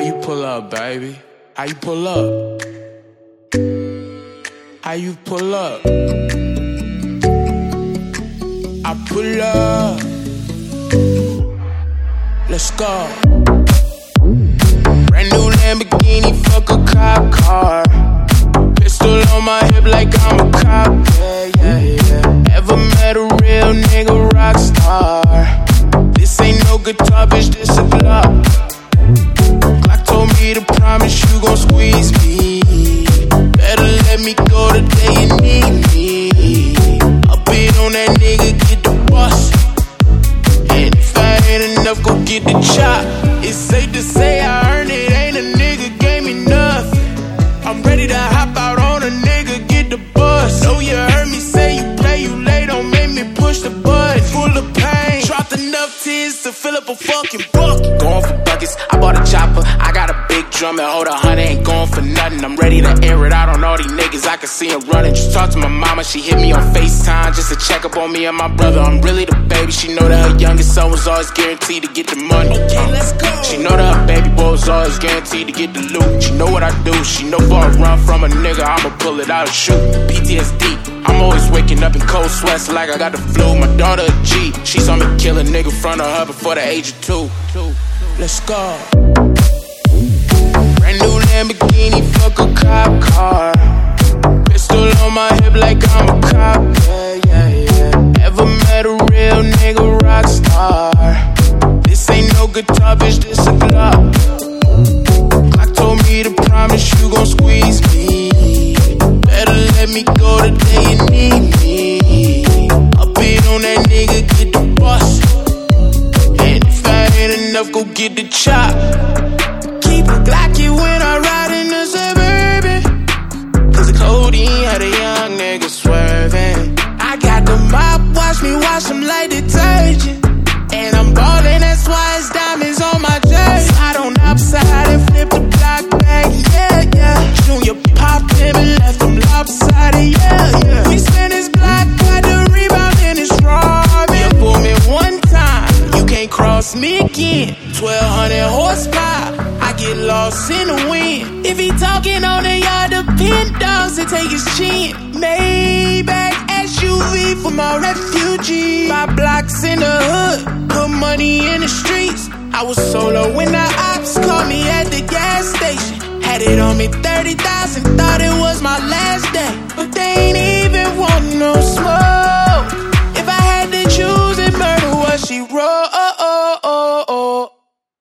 you pull up, baby? How you pull up? How you pull up? I pull up. Let's go. Brand new Lamborghini, fuck a cop car. Pistol on my hip like I'm a cop. Yeah, yeah, yeah. Ever met a real nigga rock star? This ain't no guitar, bitch, this a Glock. Glock told me to promise you gon' squeeze me. Better let me go the day you need me. I'll beat on that nigga, get the bus. And if I ain't enough, go get the chop. It's safe to say I earned it, ain't a nigga gave me nothing. I'm ready to hop out on a nigga, get the bus. Know you heard me say you play, you late, don't make me push the button. Full of pain, dropped enough tears to fill up a fucking bucket. Going for buckets, I bought a chopper. I got a big drum and hold 100, ain't going for nothing. I'm ready to air it out on all these niggas, I can see them running. Just talked to my mama, she hit me on FaceTime just to check up on me and my brother. I'm really the baby, she know that her youngest son was always guaranteed to get the money. Okay, let's go. She know that her baby boy was always guaranteed to get the loot. She know what I do, she know for a run from a nigga, I'ma pull it out and shoot. PTSD, I'm always waking up in cold sweats like I got the flu. My daughter a G, she saw me kill a nigga in front of her before the age of 2. Let's go. Brand new Lamborghini, fuck a cop car. Pistol on my hip like I'm a cop. Yeah, yeah, yeah. Ever met a real nigga rock star? This ain't no guitar, bitch, this a Glock. Glock told me to promise you gon' squeeze me. Better let me go the day you need me. I'll beat on that nigga, get the bus. And if I ain't enough, go get the chop. Keep it Glocky when I ride in the Suburban, cause the codeine had a young nigga swerving. I got the mop, watch me wash them like detergent. And I'm ballin', that's why it's diamonds on my jersey. Slide on upside and flip the block back, yeah, yeah. Junior popped him and left him lopsided, yeah, yeah. We spin his block, got the rebound and it's robbing. You pull me one time, you can't cross me again. 1200 horsepower, I get lost in the wind. If he talking on the yard, the pin dogs to take his chin. Maybach SUV for my refugee. 5 blocks in the hood, put money in the streets. I was solo when the ops caught me at the gas station. Had it on me 30,000, thought it was my last